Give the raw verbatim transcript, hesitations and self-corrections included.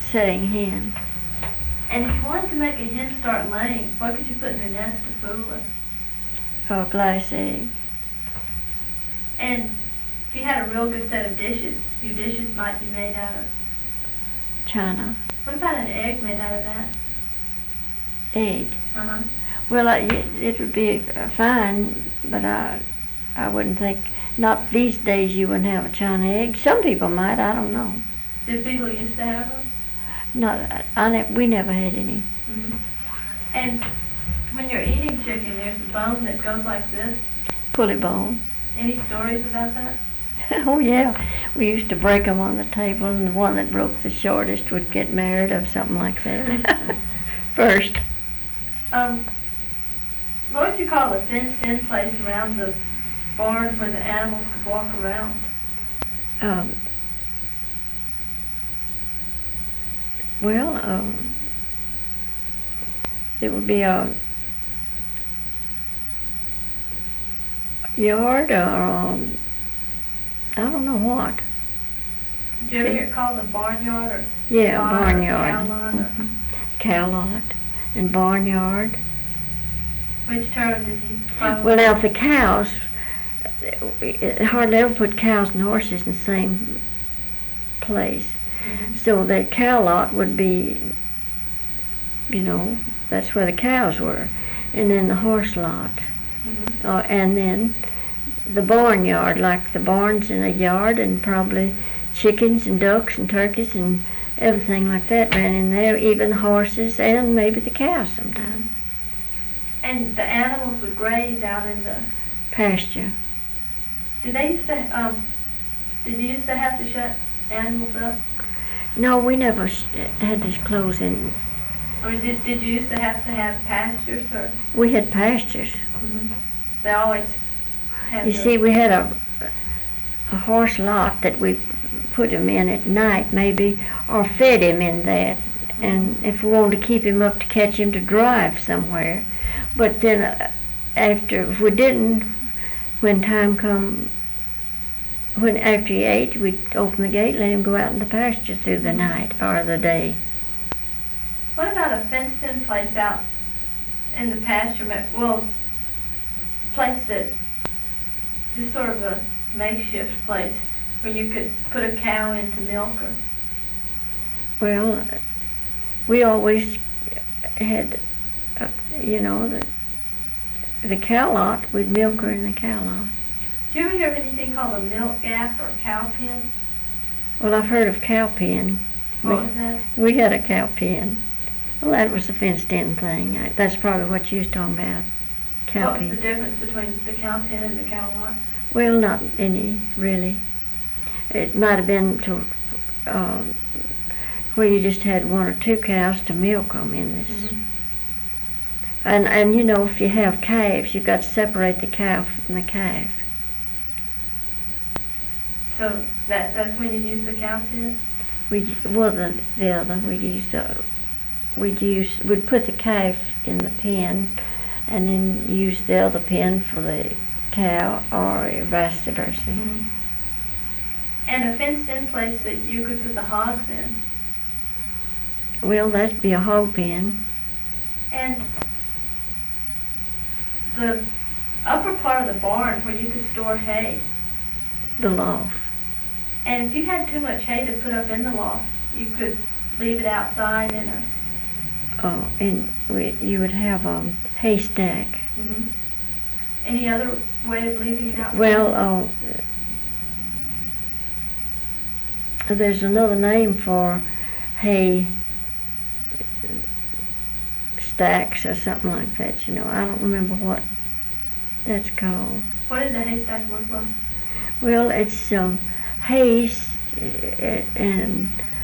setting hen. And if you wanted to make a hen start laying, what could you put in her nest to fool her? Or a glass egg. And if you had a real good set of dishes, your dishes might be made out of China. What about an egg made out of that? Egg. Uh-huh. Well, I, it would be fine, but I, I wouldn't think, not these days you wouldn't have a China egg. Some people might, I don't know. Did people used to have them? Not, I, ne- we never had any. Mm-hmm. And when you're eating chicken, there's a bone that goes like this. Pulley bone. Any stories about that? Oh yeah, we used to break them on the table, and the one that broke the shortest would get married or something like that. First. Um, what would you call the fenced-in place around the barn where the animals could walk around? Um, well, um, it would be a yard or um, I don't know what. Did you ever hear it called a barnyard or Yeah, barn barnyard. Or cow lot or Mhm. Cow lot and barnyard. which term did you follow? Well, now the cows, it hardly ever put cows and horses in the same place. Mm-hmm. So the cow lot would be, you know, that's where the cows were. And then the horse lot. Mm-hmm. Uh, and then the barnyard, like the barns in a yard, and probably chickens and ducks and turkeys and everything like that ran in there, even horses and maybe the cows sometimes. And the animals would graze out in the Pasture. Did they used to, um, did you used to have to shut animals up? No, we never sh- had to close in. Or did, did you used to have to have pastures or? We had pastures. Mm-hmm. They always had You the- see, we had a, a horse lot that we put him in at night maybe, or fed him in that. And if we wanted to keep him up to catch him to drive somewhere. But then uh, after, if we didn't, when time come, when after he ate, we'd open the gate, let him go out in the pasture through the night or the day. What about a fenced-in place out in the pasture? ma- Well, place that, just sort of a makeshift place where you could put a cow in to milk her. Well, we always had, uh, you know, the, the cow lot, we'd milk her in the cow lot. Do you ever hear of anything called a milk gap or cow pen? Well, I've heard of cow pen. What we, was that? we had a cow pen. Well, that was a fenced-in thing. I, that's probably what you was talking about, cow What was pen. the difference between the cow pen and the cow lot? Well, not any, really. It might have been to, uh, where you just had one or two cows to milk them in this. Mm-hmm. And, and you know, if you have calves, you've got to separate the cow from the calf. So that that's when you use the cow pen? We well the the other we'd use uh, we'd use we'd put the calf in the pen, and then use the other pen for the cow, or vice versa. Mm-hmm. And a fenced-in place that you could put the hogs in. Well, that'd be a hog pen. And the upper part of the barn where you could store hay. The loft. And if you had too much hay to put up in the loft, you could leave it outside in a... Uh, and we, you would have a haystack. Mm-hmm. Any other way of leaving it outside? Well, uh, there's another name for hay stacks or something like that, you know. I don't remember what that's called. What did the haystack look like? Well, it's um, hay s- and